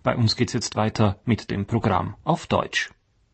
Bei uns geht's jetzt weiter mit dem Programm auf Deutsch.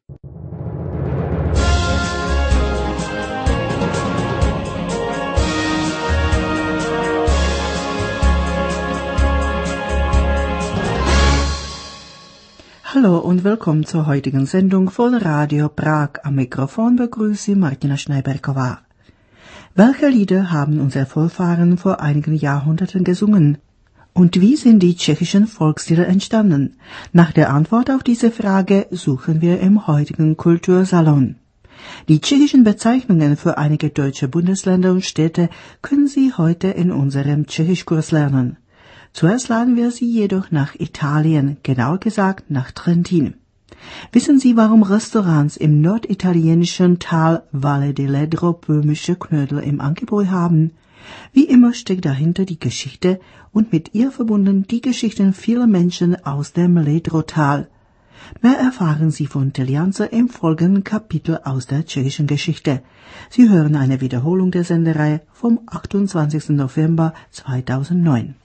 Hallo und willkommen zur heutigen Sendung von Radio Prag. Am Mikrofon begrüßt Sie Martina Schneiberkova. Welche Lieder haben unsere Vorfahren vor einigen Jahrhunderten gesungen? Und wie sind die tschechischen Volkslieder entstanden? Nach der Antwort auf diese Frage suchen wir im heutigen Kultursalon. Die tschechischen Bezeichnungen für einige deutsche Bundesländer und Städte können Sie heute in unserem Tschechischkurs lernen. Zuerst laden wir Sie jedoch nach Italien, genauer gesagt nach Trentin. Wissen Sie, warum Restaurants im norditalienischen Tal Valle di Ledro böhmische Knödel im Angebot haben? Wie immer steckt dahinter die Geschichte und mit ihr verbunden die Geschichten vieler Menschen aus dem Ledro-Tal. Mehr erfahren Sie von Telianza im folgenden Kapitel aus der tschechischen Geschichte. Sie hören eine Wiederholung der Sendereihe vom 28. November 2009.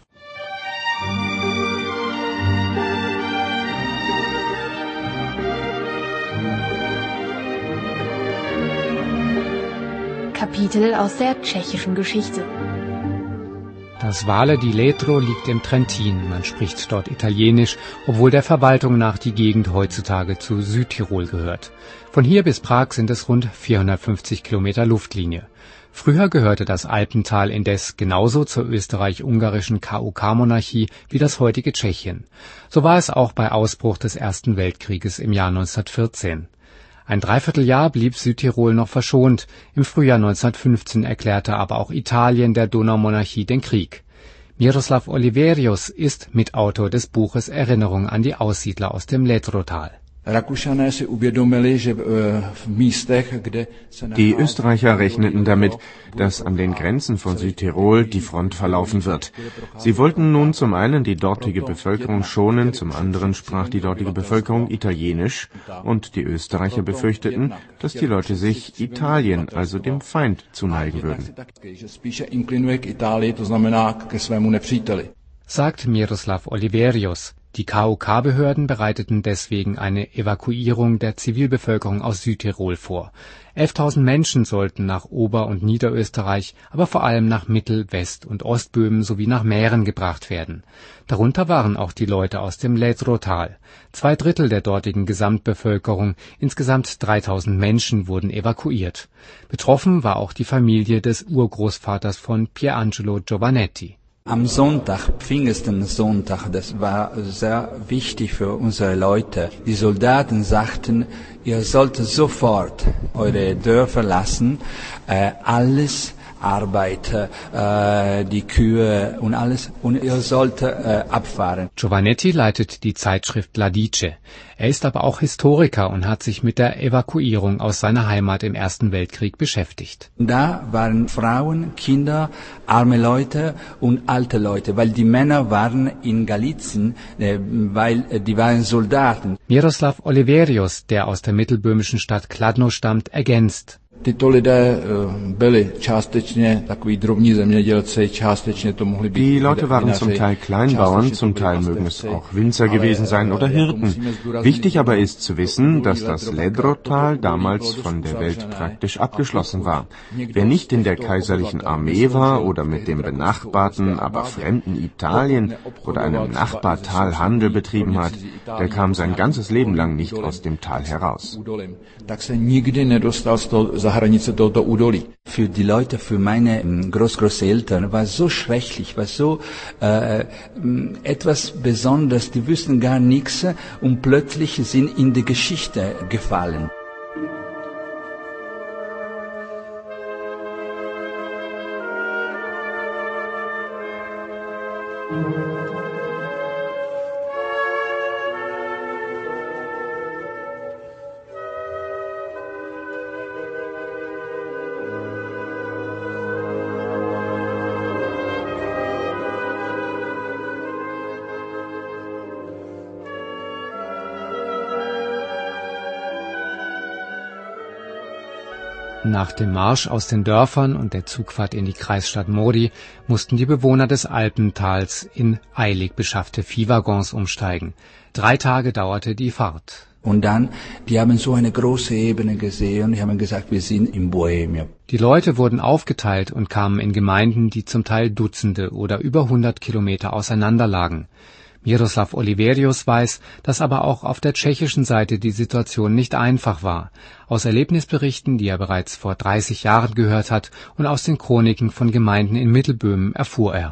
Kapitel aus der tschechischen Geschichte. Das Valle di Ledro liegt im Trentin. Man spricht dort Italienisch, obwohl der Verwaltung nach die Gegend heutzutage zu Südtirol gehört. Von hier bis Prag sind es rund 450 Kilometer Luftlinie. Früher gehörte das Alpental indes genauso zur österreich-ungarischen KUK-Monarchie wie das heutige Tschechien. So war es auch bei Ausbruch des Ersten Weltkrieges im Jahr 1914. Ein Dreivierteljahr blieb Südtirol noch verschont. Im Frühjahr 1915 erklärte aber auch Italien der Donaumonarchie den Krieg. Miroslav Oliverius ist Mitautor des Buches Erinnerung an die Aussiedler aus dem Ledro-Tal. Die Österreicher rechneten damit, dass an den Grenzen von Südtirol die Front verlaufen wird. Sie wollten nun zum einen die dortige Bevölkerung schonen, zum anderen sprach die dortige Bevölkerung Italienisch und die Österreicher befürchteten, dass die Leute sich Italien, also dem Feind, zuneigen würden. Sagt Miroslav Oliverius. Die KUK-Behörden bereiteten deswegen eine Evakuierung der Zivilbevölkerung aus Südtirol vor. 11.000 Menschen sollten nach Ober- und Niederösterreich, aber vor allem nach Mittel-, West- und Ostböhmen sowie nach Mähren gebracht werden. Darunter waren auch die Leute aus dem Ledro-Tal. 2/3 der dortigen Gesamtbevölkerung, insgesamt 3.000 Menschen, wurden evakuiert. Betroffen war auch die Familie des Urgroßvaters von Pierangelo Giovannetti. Am Sonntag, Pfingstsonntag, das war sehr wichtig für unsere Leute. Die Soldaten sagten, ihr sollt sofort eure Dörfer verlassen, alles Arbeit, die Kühe und alles, und ihr sollt abfahren. Giovannetti leitet die Zeitschrift L'Adice. Er ist aber auch Historiker und hat sich mit der Evakuierung aus seiner Heimat im Ersten Weltkrieg beschäftigt. Da waren Frauen, Kinder, arme Leute und alte Leute, weil die Männer waren in Galizien, weil die waren Soldaten. Miroslav Oliverius, der aus der mittelböhmischen Stadt Kladno stammt, ergänzt. Die Leute waren zum Teil Kleinbauern, zum Teil mögen es auch Winzer gewesen sein oder Hirten. Wichtig aber ist zu wissen, dass das Ledro-Tal damals von der Welt praktisch abgeschlossen war. Wer nicht in der kaiserlichen Armee war oder mit dem benachbarten, aber fremden Italien oder einem Nachbartal Handel betrieben hat, der kam sein ganzes Leben lang nicht aus dem Tal heraus. Für die Leute, für meine Großeltern war so schrecklich, war so etwas Besonderes, die wüssten gar nichts und plötzlich sind in die Geschichte gefallen. Nach dem Marsch aus den Dörfern und der Zugfahrt in die Kreisstadt Mori mussten die Bewohner des Alpentals in eilig beschaffte Viehwaggons umsteigen. 3 Tage dauerte die Fahrt. Und dann, die haben so eine große Ebene gesehen, die haben gesagt, wir sind in Bohemia. Die Leute wurden aufgeteilt und kamen in Gemeinden, die zum Teil Dutzende oder über 100 Kilometer auseinander lagen. Miroslav Oliverius weiß, dass aber auch auf der tschechischen Seite die Situation nicht einfach war. Aus Erlebnisberichten, die er bereits vor 30 Jahren gehört hat, und aus den Chroniken von Gemeinden in Mittelböhmen erfuhr er.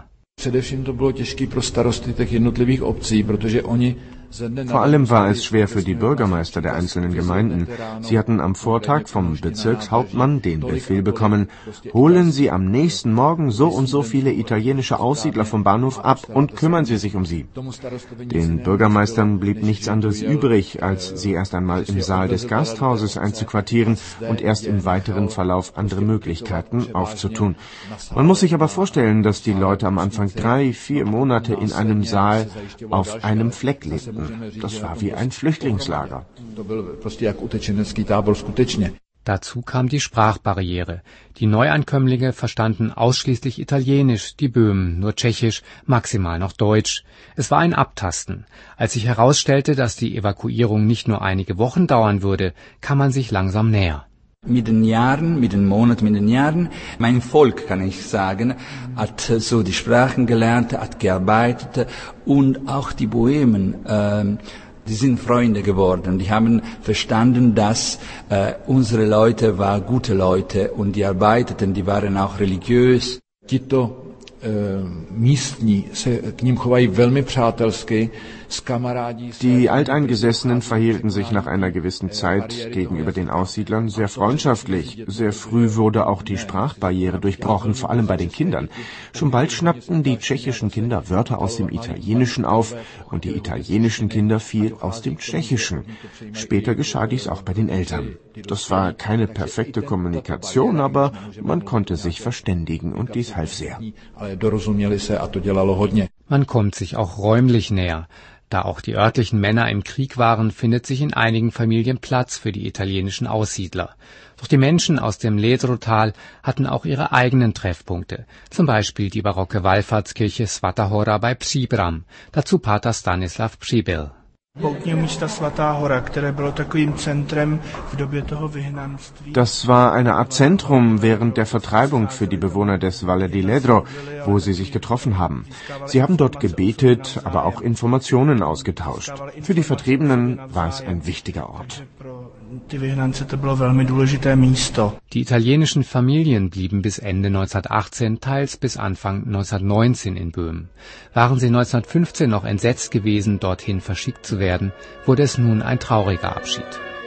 Vor allem war es schwer für die Bürgermeister der einzelnen Gemeinden. Sie hatten am Vortag vom Bezirkshauptmann den Befehl bekommen, holen Sie am nächsten Morgen so und so viele italienische Aussiedler vom Bahnhof ab und kümmern Sie sich um sie. Den Bürgermeistern blieb nichts anderes übrig, als sie erst einmal im Saal des Gasthauses einzuquartieren und erst im weiteren Verlauf andere Möglichkeiten aufzutun. Man muss sich aber vorstellen, dass die Leute am Anfang 3-4 Monate in einem Saal auf einem Fleck lebten. Das war wie ein Flüchtlingslager. Dazu kam die Sprachbarriere. Die Neuankömmlinge verstanden ausschließlich Italienisch, die Böhmen nur Tschechisch, maximal noch Deutsch. Es war ein Abtasten. Als sich herausstellte, dass die Evakuierung nicht nur einige Wochen dauern würde, kam man sich langsam näher. Mit den Jahren, mit den Monaten, mit den Jahren, mein Volk, kann ich sagen, hat so die Sprachen gelernt, hat gearbeitet und auch die Bohemen, die sind Freunde geworden. Die haben verstanden, dass unsere Leute waren gute Leute und die arbeiteten, die waren auch religiös. Die Alteingesessenen verhielten sich nach einer gewissen Zeit gegenüber den Aussiedlern sehr freundschaftlich. Sehr früh wurde auch die Sprachbarriere durchbrochen, vor allem bei den Kindern. Schon bald schnappten die tschechischen Kinder Wörter aus dem Italienischen auf und die italienischen Kinder viel aus dem Tschechischen. Später geschah dies auch bei den Eltern. Das war keine perfekte Kommunikation, aber man konnte sich verständigen und dies half sehr. Man kommt sich auch räumlich näher. Da auch die örtlichen Männer im Krieg waren, findet sich in einigen Familien Platz für die italienischen Aussiedler. Doch die Menschen aus dem Ledro-Tal hatten auch ihre eigenen Treffpunkte. Zum Beispiel die barocke Wallfahrtskirche Svata Hora bei Příbram. Dazu Pater Stanislav Přibyl. Das war eine Art Zentrum während der Vertreibung für die Bewohner des Valle di Ledro, wo sie sich getroffen haben. Sie haben dort gebetet, aber auch Informationen ausgetauscht. Für die Vertriebenen war es ein wichtiger Ort. Die italienischen Familien blieben bis Ende 1918, teils bis Anfang 1919 in Böhmen. Waren sie 1915 noch entsetzt gewesen, dorthin verschickt zu werden, wurde es nun ein trauriger Abschied.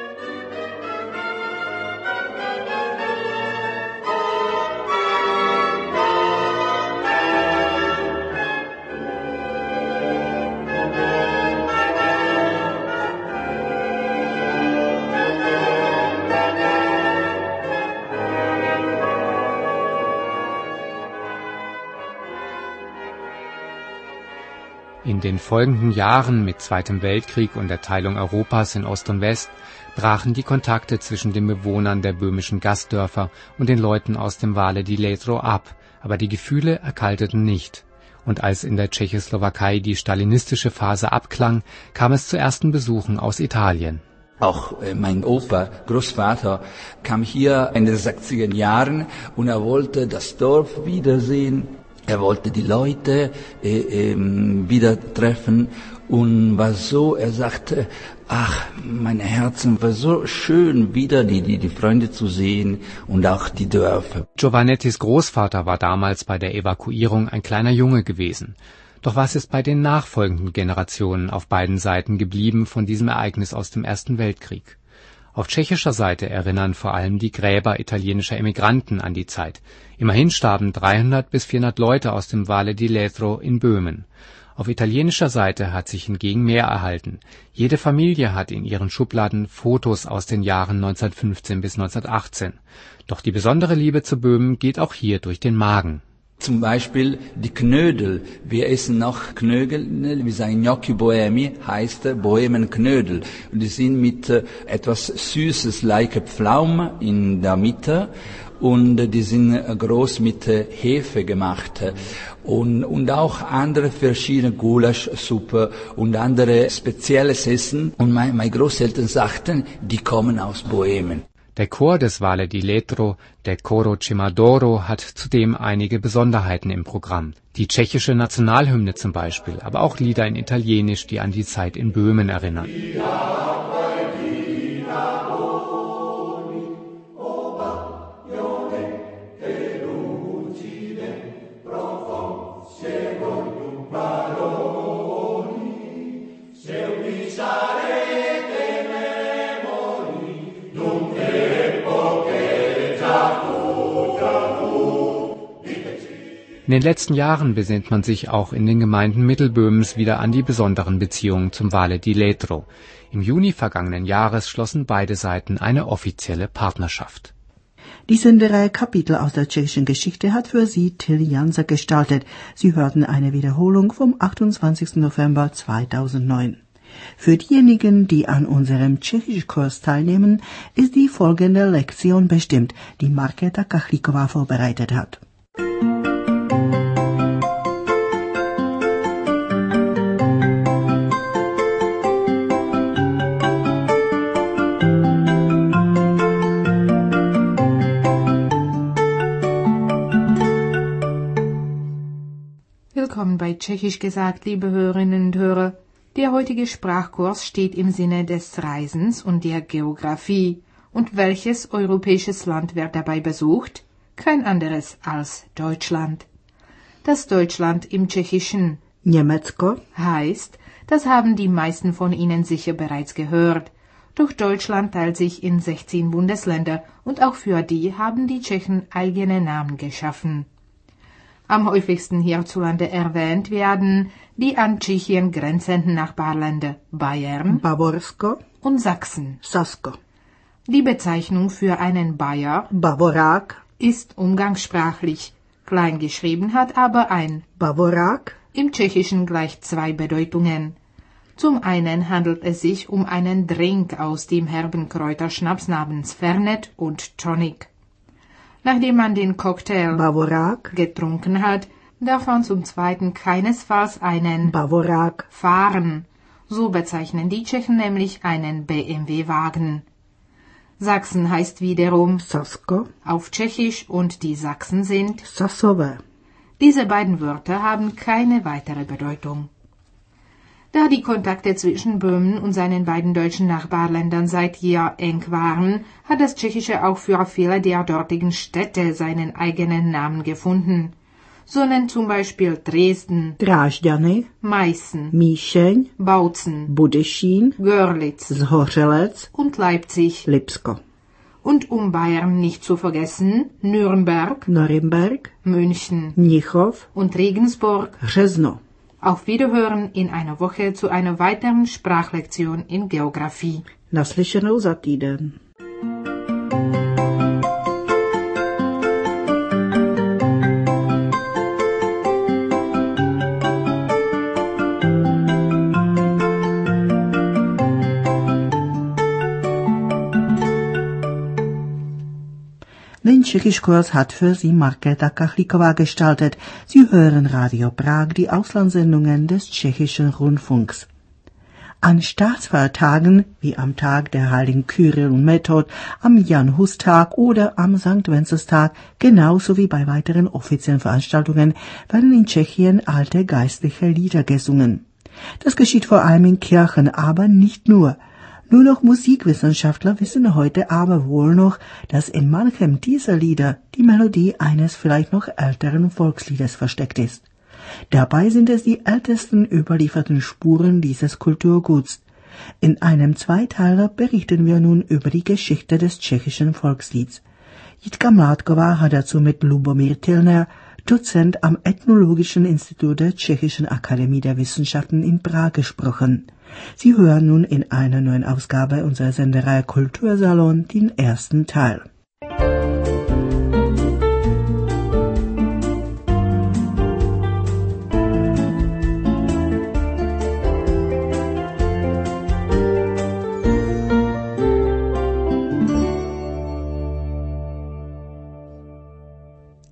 In den folgenden Jahren mit Zweitem Weltkrieg und der Teilung Europas in Ost und West brachen die Kontakte zwischen den Bewohnern der böhmischen Gastdörfer und den Leuten aus dem Valle di Ledro ab, aber die Gefühle erkalteten nicht. Und als in der Tschechoslowakei die stalinistische Phase abklang, kam es zu ersten Besuchen aus Italien. Auch mein Opa, Großvater, kam hier in den 60er Jahren und er wollte das Dorf wiedersehen. Er wollte die Leute wieder treffen und war so, er sagte, ach, mein Herzen war so schön, wieder die Freunde zu sehen und auch die Dörfer. Giovanettis Großvater war damals bei der Evakuierung ein kleiner Junge gewesen. Doch was ist bei den nachfolgenden Generationen auf beiden Seiten geblieben von diesem Ereignis aus dem Ersten Weltkrieg? Auf tschechischer Seite erinnern vor allem die Gräber italienischer Emigranten an die Zeit. Immerhin starben 300 bis 400 Leute aus dem Valle di Ledro in Böhmen. Auf italienischer Seite hat sich hingegen mehr erhalten. Jede Familie hat in ihren Schubladen Fotos aus den Jahren 1915 bis 1918. Doch die besondere Liebe zu Böhmen geht auch hier durch den Magen. Zum Beispiel die Knödel. Wir essen noch Knödel, wir sagen Gnocchi Bohemi, heißt Bohemenknödel. Und die sind mit etwas Süßes, like Pflaume in der Mitte. Und die sind groß mit Hefe gemacht. Und auch andere verschiedene Gulaschsuppe und andere spezielles Essen. Und meine Großeltern sagten, die kommen aus Bohemen. Der Chor des Valle di Letro, der Coro Cimadoro, hat zudem einige Besonderheiten im Programm. Die tschechische Nationalhymne zum Beispiel, aber auch Lieder in Italienisch, die an die Zeit in Böhmen erinnern. In den letzten Jahren besinnt man sich auch in den Gemeinden Mittelböhmens wieder an die besonderen Beziehungen zum Valle di Letro. Im Juni vergangenen Jahres schlossen beide Seiten eine offizielle Partnerschaft. Die Sendereihe Kapitel aus der tschechischen Geschichte hat für Sie Till Janser gestaltet. Sie hörten eine Wiederholung vom 28. November 2009. Für diejenigen, die an unserem Tschechischkurs teilnehmen, ist die folgende Lektion bestimmt, die Markéta Kachlíková vorbereitet hat. Willkommen bei Tschechisch gesagt, liebe Hörerinnen und Hörer. Der heutige Sprachkurs steht im Sinne des Reisens und der Geografie. Und welches europäisches Land wird dabei besucht? Kein anderes als Deutschland. Das Deutschland im Tschechischen Německo heißt, das haben die meisten von Ihnen sicher bereits gehört. Doch Deutschland teilt sich in 16 Bundesländer und auch für die haben die Tschechen eigene Namen geschaffen. Am häufigsten hierzulande erwähnt werden die an Tschechien grenzenden Nachbarländer Bayern, Bavorsko und Sachsen. Sasko. Die Bezeichnung für einen Bayer, Bavorák, ist umgangssprachlich. Klein geschrieben hat aber ein Bavorák im Tschechischen gleich zwei Bedeutungen. Zum einen handelt es sich um einen Drink aus dem herben Kräuterschnaps namens Fernet und Tonic. Nachdem man den Cocktail Bavorák getrunken hat, darf man zum Zweiten keinesfalls einen Bavorák fahren. So bezeichnen die Tschechen nämlich einen BMW-Wagen. Sachsen heißt wiederum Sasko auf Tschechisch und die Sachsen sind. Sasové. Diese beiden Wörter haben keine weitere Bedeutung. Da die Kontakte zwischen Böhmen und seinen beiden deutschen Nachbarländern seit jeher eng waren, hat das Tschechische auch für viele der dortigen Städte seinen eigenen Namen gefunden. So nennt zum Beispiel Dresden, Drážďany, Meißen, Míšeň, Bautzen, Budyšín, Görlitz Zhořelec, und Leipzig. Lipsko. Und um Bayern nicht zu vergessen, Nürnberg, Norimberg, München Mnichov, und Regensburg. Řezno. Auf Wiederhören in einer Woche zu einer weiteren Sprachlektion in Geografie. Naslyšenou za týden. Den Tschechischkurs hat für Sie Markéta Kachlíková gestaltet. Sie hören Radio Prag, die Auslandssendungen des tschechischen Rundfunks. An Staatsfeiertagen, wie am Tag der Heiligen Kyrill und Method, am Jan-Hus-Tag oder am St. Wenzelstag, genauso wie bei weiteren offiziellen Veranstaltungen, werden in Tschechien alte geistliche Lieder gesungen. Das geschieht vor allem in Kirchen, aber nicht nur. Nur noch Musikwissenschaftler wissen heute aber wohl noch, dass in manchem dieser Lieder die Melodie eines vielleicht noch älteren Volksliedes versteckt ist. Dabei sind es die ältesten überlieferten Spuren dieses Kulturguts. In einem Zweiteiler berichten wir nun über die Geschichte des tschechischen Volkslieds. Jitka Mládková hat dazu mit Lubomír Tilner, Dozent am Ethnologischen Institut der Tschechischen Akademie der Wissenschaften in Prag, gesprochen. Sie hören nun in einer neuen Ausgabe unserer Sendereihe Kultursalon den ersten Teil.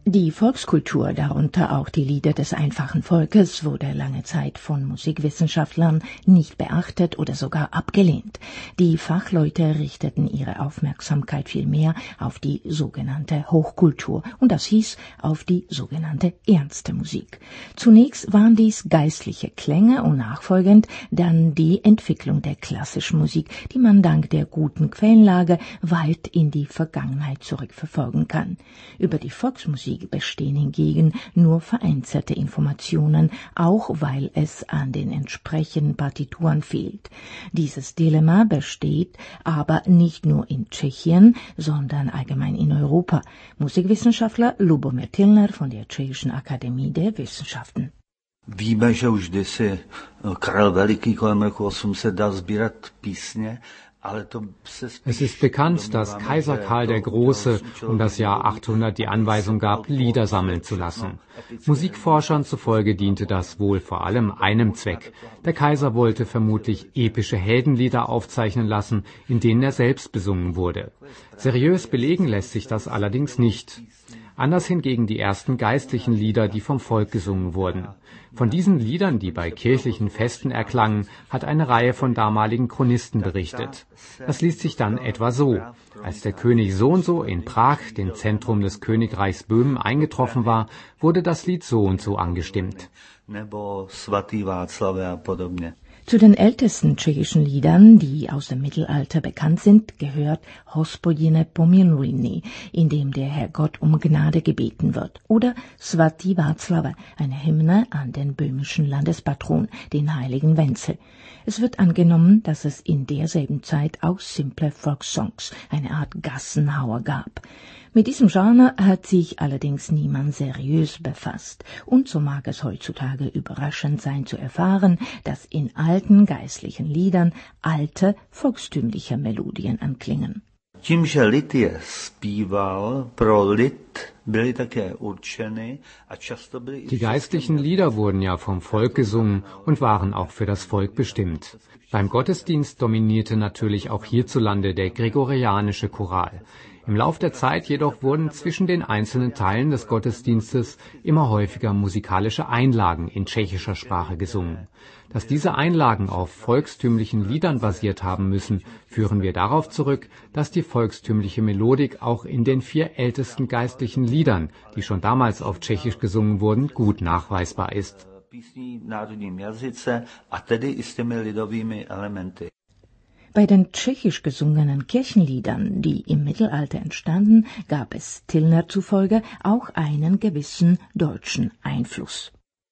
Die Volkskultur, darunter auch die Lieder des einfachen Volkes, wurde lange Zeit von Musikwissenschaftlern nicht beachtet oder sogar abgelehnt. Die Fachleute richteten ihre Aufmerksamkeit vielmehr auf die sogenannte Hochkultur, und das hieß auf die sogenannte ernste Musik. Zunächst waren dies geistliche Klänge und nachfolgend dann die Entwicklung der klassischen Musik, die man dank der guten Quellenlage weit in die Vergangenheit zurückverfolgen kann. Über die Volksmusik bestehen hingegen nur vereinzelte Informationen, auch weil es an den entsprechenden Partituren fehlt. Dieses Dilemma besteht aber nicht nur in Tschechien, sondern allgemein in Europa. Musikwissenschaftler Lubomir Tilner von der Tschechischen Akademie der Wissenschaften. Víme, že už kdysi Karel Veliký kolem roku 800 dal sbírat písně. Es ist bekannt, dass Kaiser Karl der Große um das Jahr 800 die Anweisung gab, Lieder sammeln zu lassen. Musikforschern zufolge diente das wohl vor allem einem Zweck. Der Kaiser wollte vermutlich epische Heldenlieder aufzeichnen lassen, in denen er selbst besungen wurde. Seriös belegen lässt sich das allerdings nicht. Anders hingegen die ersten geistlichen Lieder, die vom Volk gesungen wurden. Von diesen Liedern, die bei kirchlichen Festen erklangen, hat eine Reihe von damaligen Chronisten berichtet. Das liest sich dann etwa so: Als der König so und so in Prag, dem Zentrum des Königreichs Böhmen, eingetroffen war, wurde das Lied so und so angestimmt. Zu den ältesten tschechischen Liedern, die aus dem Mittelalter bekannt sind, gehört Hospodine pomilujni, in dem der Herrgott um Gnade gebeten wird, oder Svatý Václav, eine Hymne an den böhmischen Landespatron, den heiligen Wenzel. Es wird angenommen, dass es in derselben Zeit auch simple Volkssongs, eine Art Gassenhauer, gab. Mit diesem Genre hat sich allerdings niemand seriös befasst, und so mag es heutzutage überraschend sein zu erfahren, dass in alten geistlichen Liedern alte, volkstümliche Melodien anklingen. Tím, že lid je zpíval pro lid, byly také určeny a často byly... Die geistlichen Lieder wurden ja vom Volk gesungen und waren auch für das Volk bestimmt. Beim Gottesdienst dominierte natürlich auch hierzulande der gregorianische Choral. Im Lauf der Zeit jedoch wurden zwischen den einzelnen Teilen des Gottesdienstes immer häufiger musikalische Einlagen in tschechischer Sprache gesungen. Dass diese Einlagen auf volkstümlichen Liedern basiert haben müssen, führen wir darauf zurück, dass die volkstümliche Melodik auch in den 4 ältesten geistlichen Liedern, die schon damals auf Tschechisch gesungen wurden, gut nachweisbar ist. Bei den tschechisch gesungenen Kirchenliedern, die im Mittelalter entstanden, gab es Tilner zufolge auch einen gewissen deutschen Einfluss.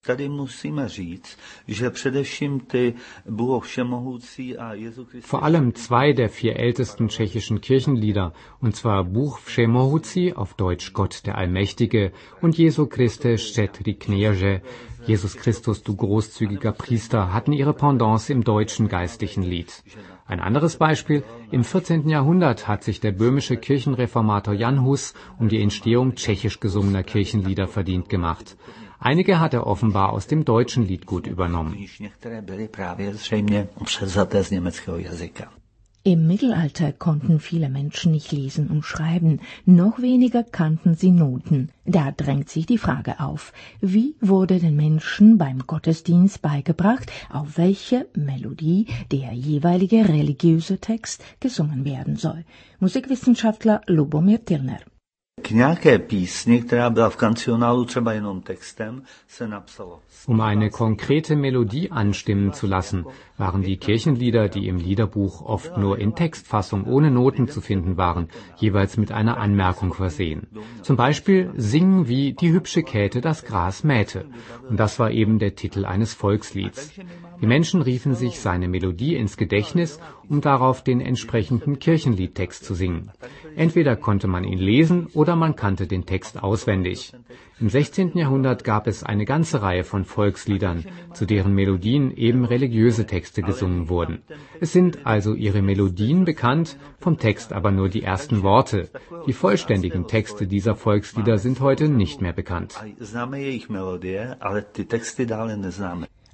Vor allem 2 der 4 ältesten tschechischen Kirchenlieder, und zwar Bůh Všemohoucí, auf Deutsch Gott der Allmächtige, und Jesu Christe Štědrý kněže, Jesus Christus, du großzügiger Priester, hatten ihre Pendants im deutschen geistlichen Lied. Ein anderes Beispiel: Im 14. Jahrhundert hat sich der böhmische Kirchenreformator Jan Hus um die Entstehung tschechisch gesungener Kirchenlieder verdient gemacht. Einige hat er offenbar aus dem deutschen Liedgut übernommen. Im Mittelalter konnten viele Menschen nicht lesen und schreiben, noch weniger kannten sie Noten. Da drängt sich die Frage auf: Wie wurde den Menschen beim Gottesdienst beigebracht, auf welche Melodie der jeweilige religiöse Text gesungen werden soll? Musikwissenschaftler Lubomir Tilner. Um eine konkrete Melodie anstimmen zu lassen, waren die Kirchenlieder, die im Liederbuch oft nur in Textfassung ohne Noten zu finden waren, jeweils mit einer Anmerkung versehen. Zum Beispiel Singen wie die hübsche Käthe das Gras mähte. Und das war eben der Titel eines Volkslieds. Die Menschen riefen sich seine Melodie ins Gedächtnis, um darauf den entsprechenden Kirchenliedtext zu singen. Entweder konnte man ihn lesen oder man kannte den Text auswendig. Im 16. Jahrhundert gab es eine ganze Reihe von Volksliedern, zu deren Melodien eben religiöse Texte gesungen wurden. Es sind also ihre Melodien bekannt, vom Text aber nur die ersten Worte. Die vollständigen Texte dieser Volkslieder sind heute nicht mehr bekannt.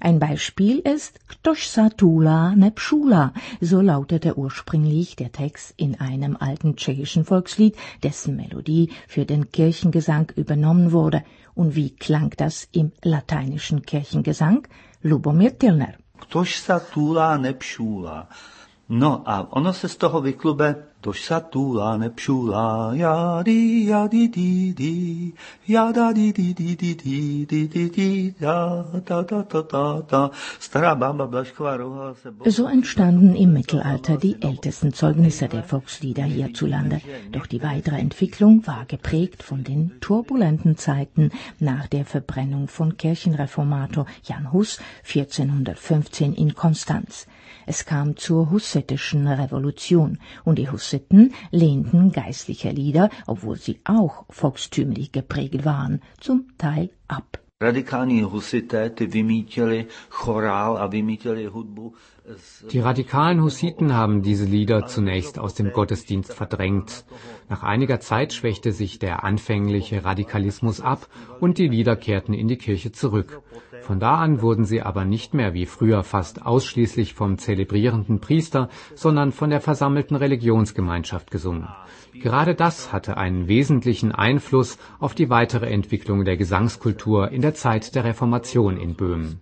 Ein Beispiel ist Ktoś satula ne pschula, so lautete ursprünglich der Text in einem alten tschechischen Volkslied, dessen Melodie für den Kirchengesang übernommen wurde. Und wie klang das im lateinischen Kirchengesang? Lubomir Tilner. Ktoś satula ne pschula. No a ono se z toho vyklube Ktoś satula ne pschula, ja di di, ja da di di, ja da da. Stará baba Blašková rohala se... So entstanden im Mittelalter die ältesten Zeugnisse der Volkslieder hierzulande. Doch die weitere Entwicklung war geprägt von den turbulenten Zeiten nach der Verbrennung von Kirchenreformator Jan Hus 1415 in Konstanz. Es kam zur hussitischen Revolution und die Hussiten lehnten geistliche Lieder, obwohl sie auch volkstümlich geprägt waren, zum Teil ab. Radikální husité, ty vymítili chorál a vymítili hudbu. Die radikalen Hussiten haben diese Lieder zunächst aus dem Gottesdienst verdrängt. Nach einiger Zeit schwächte sich der anfängliche Radikalismus ab und die Lieder kehrten in die Kirche zurück. Von da an wurden sie aber nicht mehr wie früher fast ausschließlich vom zelebrierenden Priester, sondern von der versammelten Religionsgemeinschaft gesungen. Gerade das hatte einen wesentlichen Einfluss auf die weitere Entwicklung der Gesangskultur in der Zeit der Reformation in Böhmen.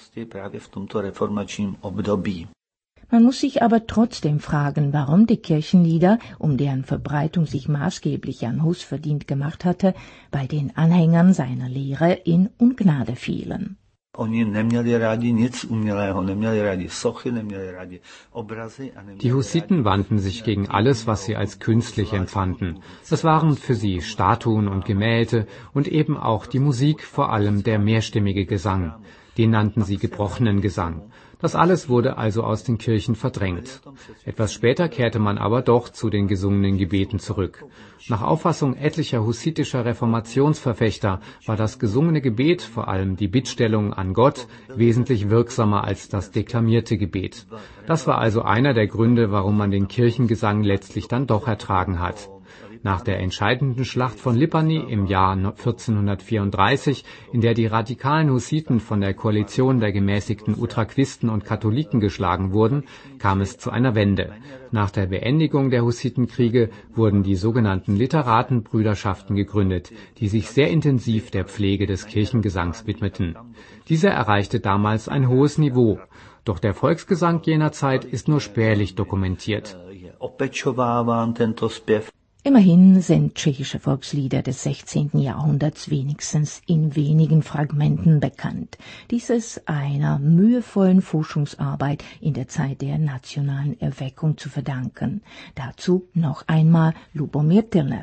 Man muss sich aber trotzdem fragen, warum die Kirchenlieder, um deren Verbreitung sich maßgeblich Jan Hus verdient gemacht hatte, bei den Anhängern seiner Lehre in Ungnade fielen. Die Hussiten wandten sich gegen alles, was sie als künstlich empfanden. Das waren für sie Statuen und Gemälde und eben auch die Musik, vor allem der mehrstimmige Gesang. Den nannten sie gebrochenen Gesang. Das alles wurde also aus den Kirchen verdrängt. Etwas später kehrte man aber doch zu den gesungenen Gebeten zurück. Nach Auffassung etlicher hussitischer Reformationsverfechter war das gesungene Gebet, vor allem die Bittstellung an Gott, wesentlich wirksamer als das deklamierte Gebet. Das war also einer der Gründe, warum man den Kirchengesang letztlich dann doch ertragen hat. Nach der entscheidenden Schlacht von Lipany im Jahr 1434, in der die radikalen Hussiten von der Koalition der gemäßigten Utraquisten und Katholiken geschlagen wurden, kam es zu einer Wende. Nach der Beendigung der Hussitenkriege wurden die sogenannten Literatenbrüderschaften gegründet, die sich sehr intensiv der Pflege des Kirchengesangs widmeten. Dieser erreichte damals ein hohes Niveau. Doch der Volksgesang jener Zeit ist nur spärlich dokumentiert. Immerhin sind tschechische Volkslieder des 16. Jahrhunderts wenigstens in wenigen Fragmenten bekannt. Dies ist einer mühevollen Forschungsarbeit in der Zeit der nationalen Erweckung zu verdanken. Dazu noch einmal Lubomir Tilner.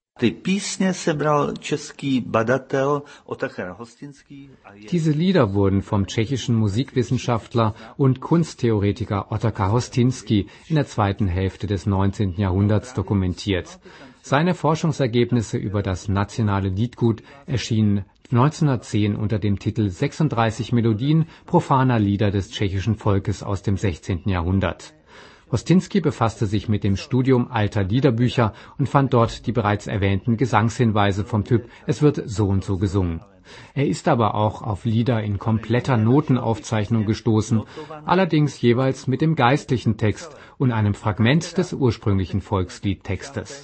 Diese Lieder wurden vom tschechischen Musikwissenschaftler und Kunsttheoretiker Otakar Hostinský in der zweiten Hälfte des 19. Jahrhunderts dokumentiert. Seine Forschungsergebnisse über das nationale Liedgut erschienen 1910 unter dem Titel 36 Melodien profaner Lieder des tschechischen Volkes aus dem 16. Jahrhundert. Hostinský befasste sich mit dem Studium alter Liederbücher und fand dort die bereits erwähnten Gesangshinweise vom Typ »Es wird so und so gesungen«. Er ist aber auch auf Lieder in kompletter Notenaufzeichnung gestoßen, allerdings jeweils mit dem geistlichen Text und einem Fragment des ursprünglichen Volksliedtextes.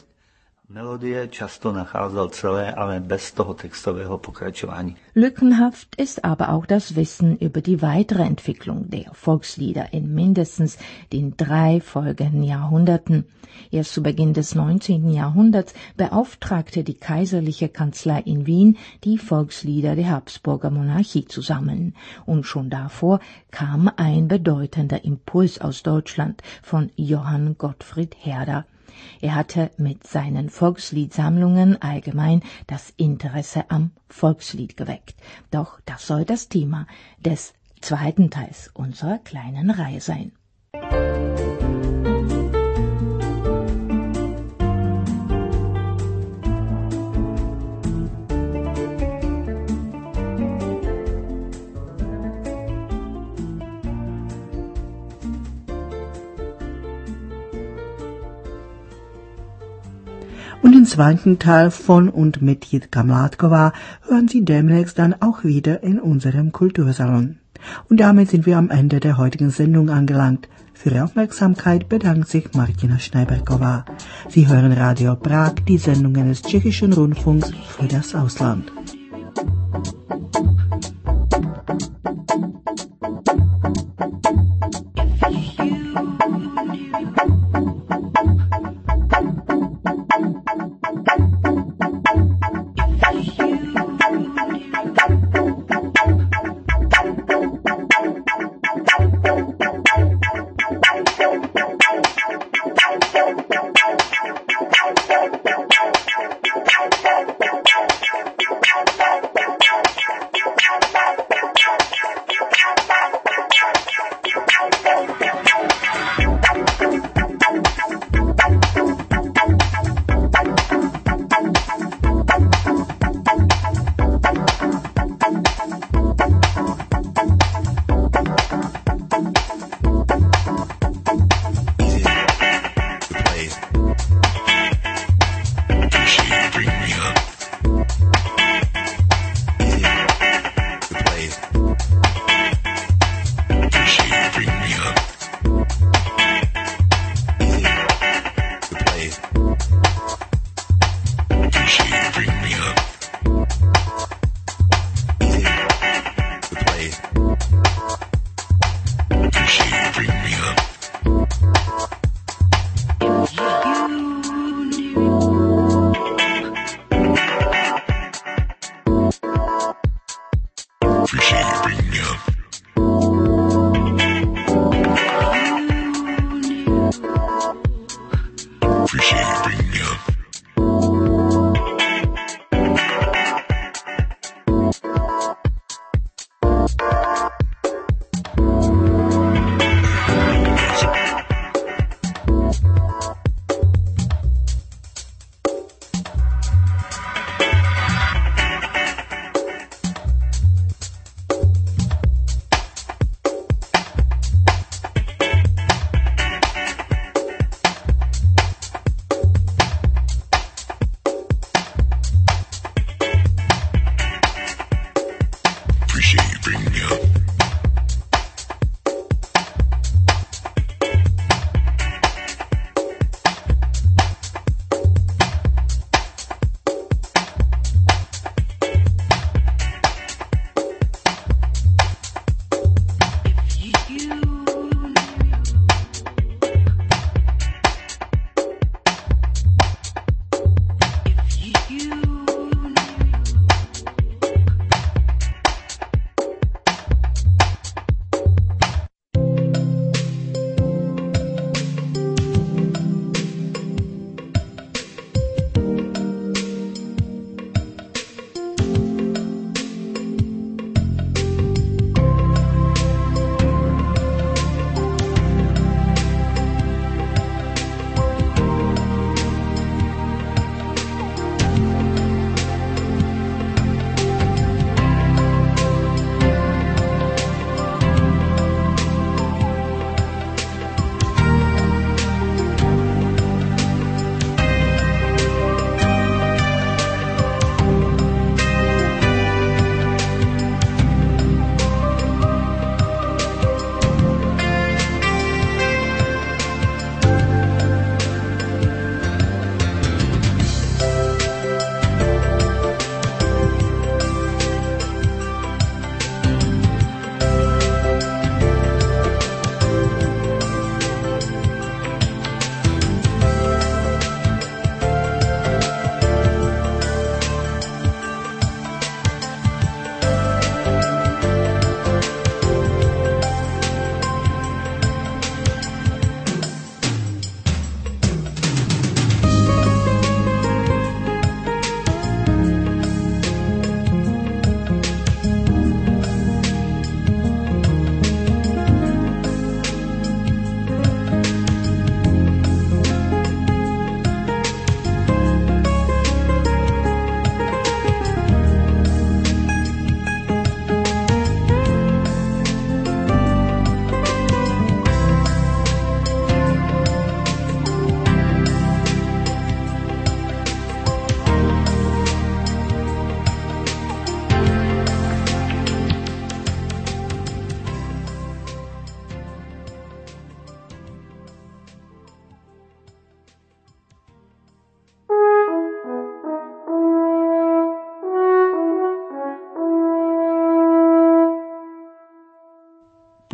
Lückenhaft ist aber auch das Wissen über die weitere Entwicklung der Volkslieder in mindestens den 3 folgenden Jahrhunderten. Erst zu Beginn des 19. Jahrhunderts beauftragte die kaiserliche Kanzlei in Wien die Volkslieder der Habsburger Monarchie zu sammeln. Und schon davor kam ein bedeutender Impuls aus Deutschland von Johann Gottfried Herder. Er hatte mit seinen Volksliedsammlungen allgemein das Interesse am Volkslied geweckt. Doch das soll das Thema des zweiten Teils unserer kleinen Reihe sein. Und den zweiten Teil von und mit Jitka Mládková hören Sie demnächst dann auch wieder in unserem Kultursalon. Und damit sind wir am Ende der heutigen Sendung angelangt. Für Ihre Aufmerksamkeit bedankt sich Martina Schneiberkova. Sie hören Radio Prag, die Sendungen des Tschechischen Rundfunks für das Ausland.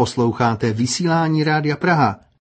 Posloucháte vysílání Rádia Praha.